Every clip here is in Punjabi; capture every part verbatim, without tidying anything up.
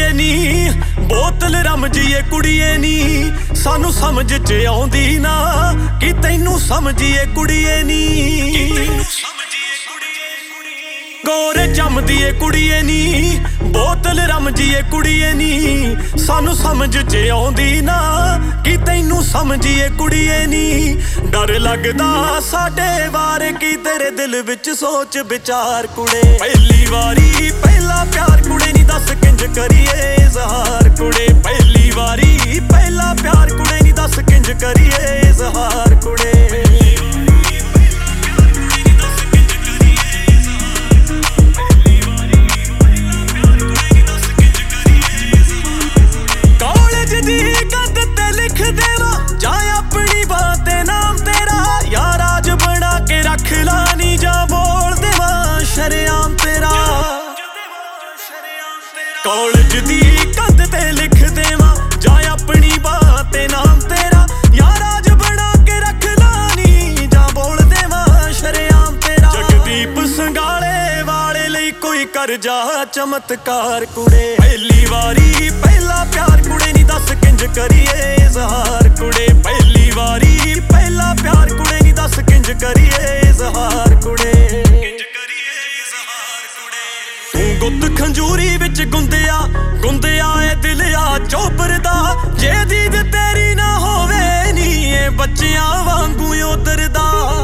ਕੁੜੀਏ ਨੀ, ਬੋਤਲ ਰਮਜੀਏ ਕੁੜੀਏ ਨੀ। ਸਾਨੂੰ ਸਮਝ ਚ ਆਉਂਦੀ ਨਾ ਕਿ ਤੈਨੂੰ ਸਮਝੀਏ ਕੁੜੀਏ ਨੀ। ਗੋਰੇ ਜੰਮਦੀਏ ਕੁੜੀਏ ਨੀ, ਬੋਤਲ ਰਮਜੀਏ ਕੁੜੀਏ ਨੀ। ਸਾਨੂੰ ਸਮਝ ਚ ਆਉਂਦੀ ਨਾ ਕਿ ਤੈਨੂੰ ਸਮਝੀਏ ਕੁੜੀਏ ਨੀ। ਡਰ ਲੱਗਦਾ ਸਾਡੇ ਬਾਰੇ ਕੀ ਤੇਰੇ ਦਿਲ ਵਿੱਚ ਸੋਚ ਵਿਚਾਰ ਕੁੜੇ। ਪਹਿਲੀ ਵਾਰੀ ਪਹਿਲਾ ਪਿਆਰ ਕੁੜੇ ਨੀ, ਦੱਸ ਕਿੰਜ ਕਰੀਏ ਇਜ਼ਹਾਰ ਕੁੜੇ। ਪਹਿਲੀ ਵਾਰੀ ਪਹਿਲਾ ਪਿਆਰ ਕੁੜੇ ਨੀ, ਦੱਸ ਕਿੰਜ ਕਰੀਏ ਇਜ਼ਹਾਰ ਕੁੜੇ। ਕਾਲਜ ਦੀ ਕੰਧ ਤੇ ਲਿਖ ਦੇਵਾਂ ਜਾਂ ਆਪਣੀ ਬਾਤ ਤੇ ਨਾਮ ਤੇਰਾ। ਯਾਰ ਰਾਜ ਬਣਾ ਕੇ ਰੱਖ ਲਾਨੀ ਜਾਂ ਬੋਲ ਦੇਵਾਂ ਸ਼ਰੇਆਮ ਤੇਰਾ। ਜਗਦੀਪ ਸੰਘਾਲੇ ਵਾਲੇ ਲਈ ਕੋਈ ਕਰ ਜਾ ਚਮਤਕਾਰ ਕੁੜੇ। ਪਹਿਲੀ ਵਾਰੀ ਪਹਿਲਾ ਪਿਆਰ ਕੁੜੇ ਨੀ, ਦੱਸ ਕਿੰਜ ਕਰੀਏ ਇਜ਼ਹਾਰ ਕੁੜੇ। ਪਹਿਲੀ ਵਾਰੀ ਪਹਿਲਾ ਪਿਆਰ ਕੁੜੇ ਨੀ, ਦੱਸ ਕਿੰਜ ਕਰੀਏ ਇਜ਼ਹਾਰ ਕੁੜੇ। ਗੁੱਤ ਖੰਜੂਰੀ ਵਿੱਚ ਗੁੰਦਿਆ ਗੁੰਦਿਆ ਏ ਦਿਲ ਆ ਚੋਬਰ ਦਾ। ਜੇ ਦੀਦ ਤੇਰੀ ਨਾ ਹੋਵੇ ਨੀ ਏ ਬੱਚਿਆਂ ਵਾਂਗੂ ਉਤਰਦਾ।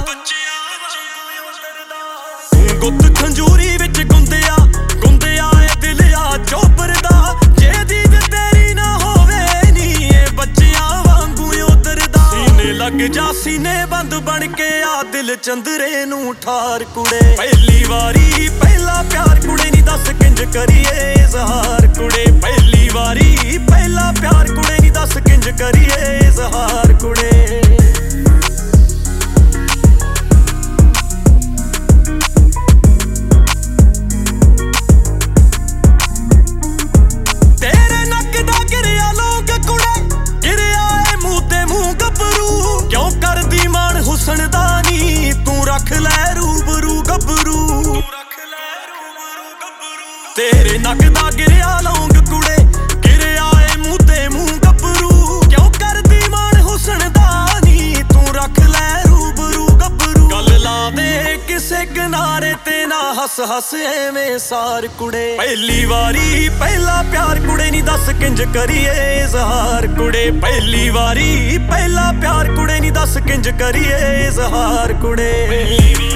ਗੁੱਤ ਖੰਜੂਰੀ ਵਿੱਚ ਗੁੰਦਿਆ ਗੁੰਦਿਆ ਏ ਦਿਲ ਆ ਚੋਬਰ ਦਾ। ਜੇ ਦੀਦ ਤੇਰੀ ਨਾ ਹੋਵੇ ਨੀ ਏ ਬੱਚਿਆਂ ਵਾਂਗੂ ਉਤਰਦਾ। ਸੀਨੇ ਲੱਗ ਜਾ ਸੀਨੇ ਬੰਦ ਬਣ ਕੇ ਆ ਦਿਲ ਚੰਦਰੇ ਨੂੰ ਠਾਰ ਕੁੜੇ। ਪਹਿਲੀ ਵਾਰੀ ਪਹਿਲਾ ਪਿਆਰ ਕੁੜੇ ਨੀ, ਦੱਸ ਕਿੰਜ ਕਰੀਏ ਇਜ਼ਹਾਰ ਕੁੜੇ। ਪਹਿਲੀ ਵਾਰੀ ਪਹਿਲਾ ਪਿਆਰ ਕੁੜੇ ਨੀ, ਦੱਸ ਕਿੰਜ ਕਰੀਏ ਇਜ਼ਹਾਰ ਕੁੜੇ। ਤੇਰੇ ਨੱਕ ਦਾ ਗਿਰਿਆ ਲੌਂਗ ਕੁੜੇ, ਗਿਰਿਆ ਏ ਮੂੰਹ ਤੇ ਮੂੰਹ ਗੱਭਰੂ। ਕਿਉਂ ਕਰਦੀ ਮਾਣ ਹੁਸਨ ਦਾ ਨੀ, ਤੂੰ ਰੱਖ ਲੈ ਰੂਬਰੂ ਗੱਭਰੂ। ਤੇਰੇ ਨੱਕ ਦਾ ਗਿਰਿਆ ਲੌਂਗ ਕੁੜੇ, ਗਿਰਿਆ ਏ ਮੂੰਹ ਤੇ ਮੂੰਹ ਗੱਭਰੂ। ਕਿਉਂ ਕਰਦੀ ਮਾਣ ਹੁਸਨ ਦਾ ਨੀ, ਤੂੰ ਰੱਖ ਲੈ ਰੂਬਰੂ ਗੱਭਰੂ। ਗੱਲ ਲਾ ਦੇ ਕਿਸੇ ਕਿਨਾਰੇ ਤੇ ਨਾ ਹੱਸ ਹੱਸ ਐਵੇਂ ਸਾਰ ਕੁੜੇ। ਪਹਿਲੀ ਵਾਰੀ ਪਹਿਲਾ ਪਿਆਰ ਕੁੜੇ ਨੀ, ਦੱਸ ਕਿੰਜ ਕਰੀਏ ਇਜ਼ਹਾਰ ਕੁੜੇ। ਪਹਿਲੀ ਵਾਰੀ ਪਹਿਲਾ ਪਿਆਰ ਕੁੜੇ ਨੀ, ਦੱਸ ਕਿੰਜ ਕਰੀਏ ਇਜ਼ਹਾਰ ਕੁੜੇ।